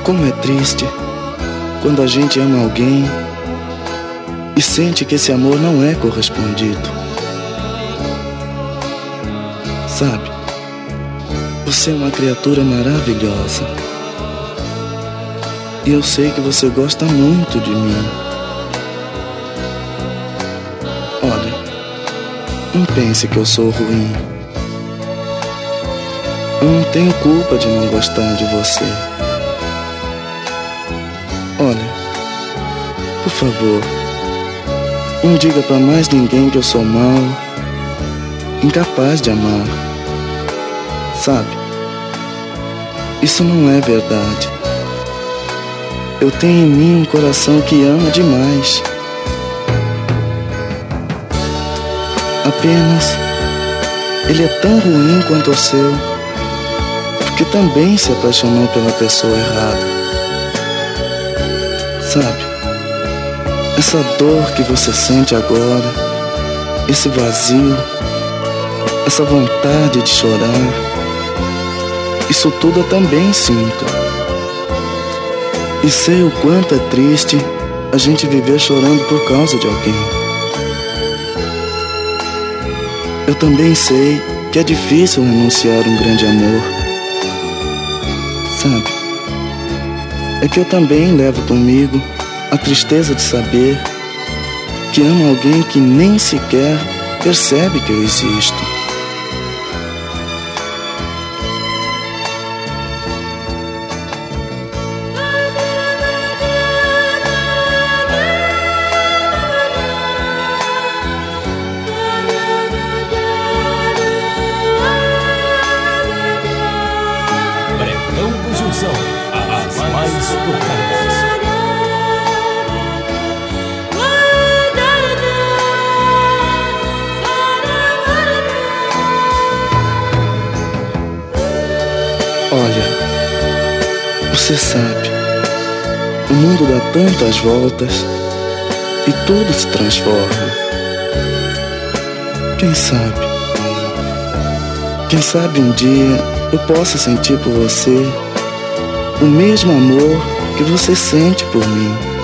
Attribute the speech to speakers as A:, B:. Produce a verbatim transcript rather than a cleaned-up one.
A: Como é triste quando a gente ama alguém e sente que esse amor não é correspondido. Sabe, você é uma criatura maravilhosa e eu sei que você gosta muito de mim. Olha, não pense que eu sou ruim. Eu não tenho culpa de não gostar de você. Olha, por favor, não diga pra mais ninguém que eu sou mau, incapaz de amar. Sabe, isso não é verdade. Eu tenho em mim um coração que ama demais. Apenas, ele é tão ruim quanto o seu, porque também se apaixonou pela pessoa errada. Sabe, essa dor que você sente agora, esse vazio, essa vontade de chorar, isso tudo eu também sinto. E sei o quanto é triste a gente viver chorando por causa de alguém. Eu também sei que é difícil renunciar a um grande amor. Sabe, é que eu também levo comigo a tristeza de saber que amo alguém que nem sequer percebe que eu existo.
B: Bretão do Gilson, as mais tocadas.
A: Olha, você sabe, o mundo dá tantas voltas e tudo se transforma. Quem sabe, quem sabe um dia eu possa sentir por você o mesmo amor que você sente por mim.